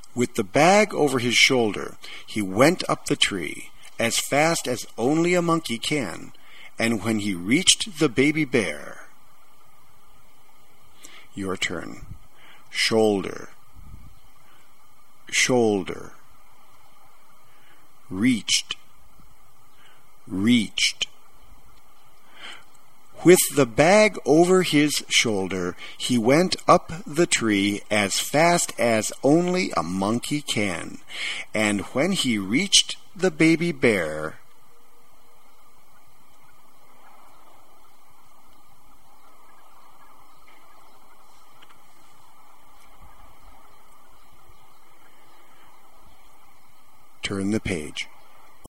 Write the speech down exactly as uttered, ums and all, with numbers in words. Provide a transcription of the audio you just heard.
With the bag over his shoulder, he went up the tree as fast as only a monkey can, and when he reached the baby bear... Your turn. Shoulder, shoulder, reached, reached. With the bag over his shoulder, he went up the tree as fast as only a monkey can, and when he reached the baby bear... Turn the page.